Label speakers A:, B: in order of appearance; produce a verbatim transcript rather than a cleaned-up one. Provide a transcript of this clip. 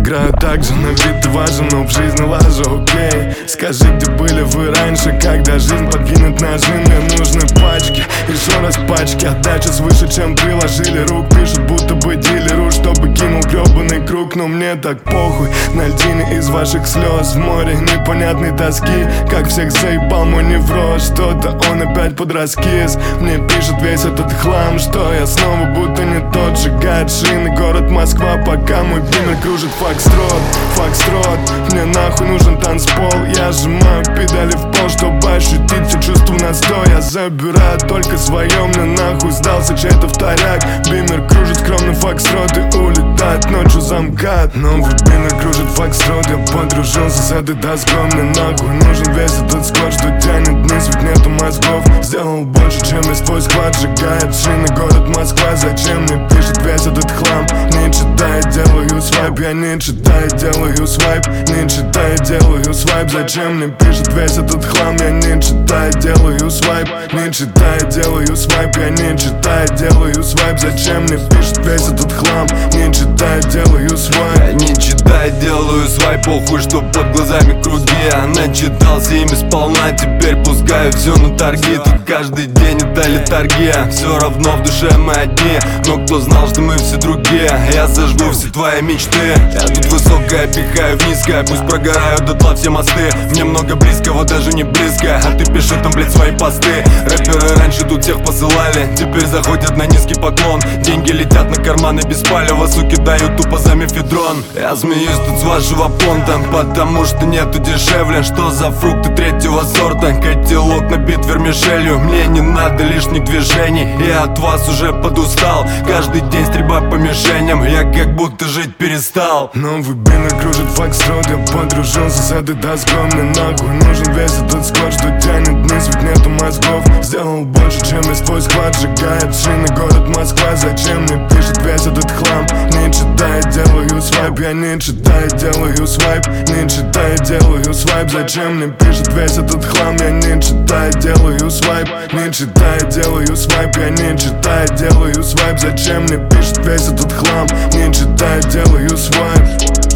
A: играю так же, на вид ты важен, но в жизни лажу, окей. Скажи, где были вы раньше, когда жизнь подкинет ножи. Мне нужны пачки, еще раз пачки. Отдача свыше, чем приложили рук. Пишут, будто бы дилеру, чтобы кинул гребаный круг. Но мне так похуй, на льдине из ваших слез, в море непонятной тоски. Как всех заебал мой невроз, что-то он опять под раскис. Мне пишет весь этот хлам, что я снова будто не тот. Сжигает шины город Москва, пока мой бимер кружит фокстрот. Фокстрот, мне нахуй нужен танцпол. Я сжимаю педали в пол, чтобы ощутить все чувства на сто. Я забираю только свое, мне нахуй сдался чей-то вторяк. Бимер кружит скромный фокстрот и улетает ночью замкат. Новый бимер кружит фокстрот, я подружился с этой доской. Мне нахуй нужен весь этот скотч, что тянет вниз, ведь нету мозгов. Сделал больше, чем весь твой склад, сжигает шины город Москва. Зачем мне пишет весь этот хлам? Не читай, делаю свайп, я не читай, делаю свайп. Не читай, делаю свайп. Зачем мне пишет весь этот хлам? Я не читай, делаю свайп. Не читай, делаю свайп, я не читай, делаю свайп. Зачем мне пишет весь этот хлам? Не читай, делаю свайп.
B: Я не читай, делаю свайп, похуй, что под глазами круги. Я начитался ими сполна, теперь пускаю все на торги. Тут каждый день это литургия, все равно в душе мы одни. Но кто знал, что мы все другие? Я зажгу все твои мечты. Я тут высокое пихаю в низкое, пусть прогорают дотла все мосты. Мне много близкого, даже не близко, а ты пиши там, блядь, свои посты. Рэперы раньше тут всех посылали, теперь заходят на низкий поклон. Деньги летят на карманы без палева, суки дают тупо за мефедрон. Я смеюсь тут с вашего понта, потому что нету дешевле. Что за фрукты третьего сорта? Котелок набит вермишелью. Мне не надо лишних движений, я от вас уже подустал. Каждый день стрельба по мишеням, я как будто жить перестал.
A: Новый бимер кружит фокстрот, я подружился с этой доской. Мне нахуй нужен весь этот скотч, что тянет вниз, ведь нету мозгов. Сделал больше, чем весь твой склад, сжигает шины город Москва. Зачем мне пишет весь этот хлам? Не читай, делаю свайп, я не читай, делаю свайп. Не читай, делаю свайп. Зачем мне пишет весь этот хлам? Я не читай, делаю свайп. Не читай, делаю свайп, я не читай, делаю свайп. Зачем мне пишет весь этот хлам? Не читай, делаю свайп.